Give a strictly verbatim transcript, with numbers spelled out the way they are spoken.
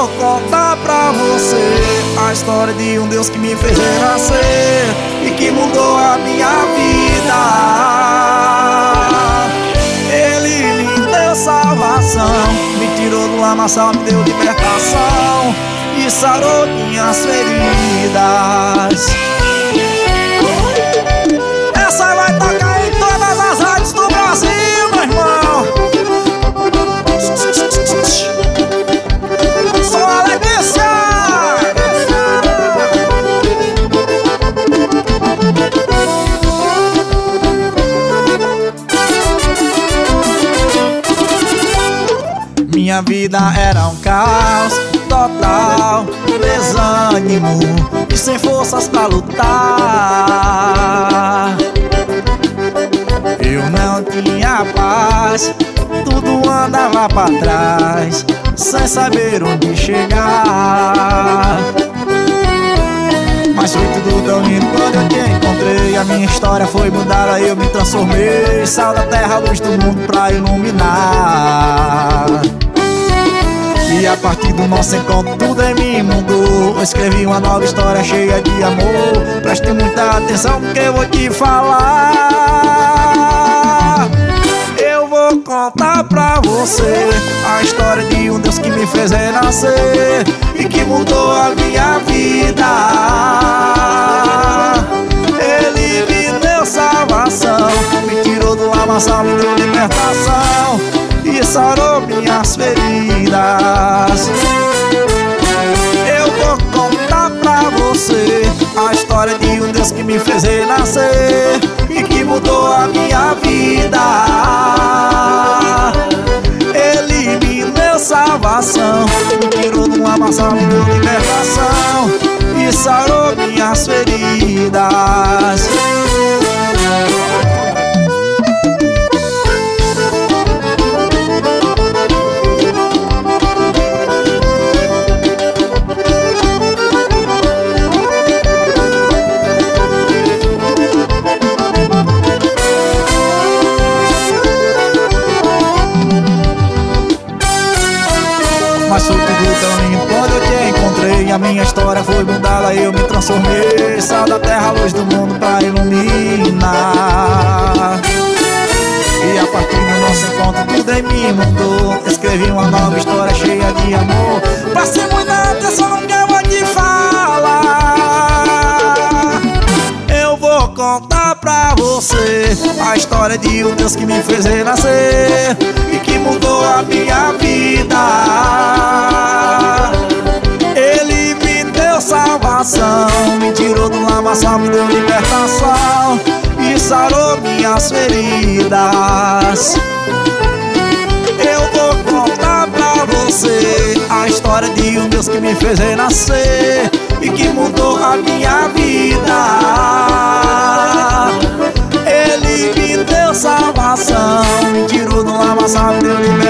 vou contar pra você a história de um Deus que me fez renascer e que mudou a minha vida. Ele me deu salvação, me tirou do lamaçal, me deu libertação e sarou minhas feridas. Essa vai tocar em todas as rádios do Brasil, meu irmão. Sou Alegria. Minha vida era um caos total, desânimo e sem forças pra lutar. Eu não tinha paz, tudo andava pra trás, sem saber onde chegar. Mas foi tudo tão lindo quando eu te encontrei. A minha história foi mudada, eu me transformei. Sal da terra, luz do mundo pra iluminar. E a partir do nosso encontro tudo em mim mudou. Eu escrevi uma nova história cheia de amor. Preste muita atenção porque eu vou te falar. Eu vou contar pra você a história de um Deus que me fez renascer e que mudou a minha vida. Ele me deu salvação, me tirou do lamaçal, me deu libertação e sarou minhas feridas. Eu vou contar pra você a história de um Deus que me fez renascer e que mudou a minha vida. Ele me deu salvação, me tirou do lamaçal, me deu libertação e sarou minhas feridas. Mas foi tudo tão lindo quando eu te encontrei. A minha história foi mudada, eu me transformei. Sal da terra, luz do mundo pra iluminar. E a partir do nosso encontro tudo em mim mudou. Escrevi uma nova história cheia de amor. Preste muita atenção no que eu vou te falar. Eu vou contar pra você a história de um Deus que me fez renascer e que mudou a minha vida. Ele me deu salvação, me tirou do lamaçal, me deu libertação e sarou minhas feridas. Eu vou contar pra você a história de um Deus que me fez renascer e que mudou a minha vida. Ele me deu salvação, me tirou do lamaçal, me deu libertação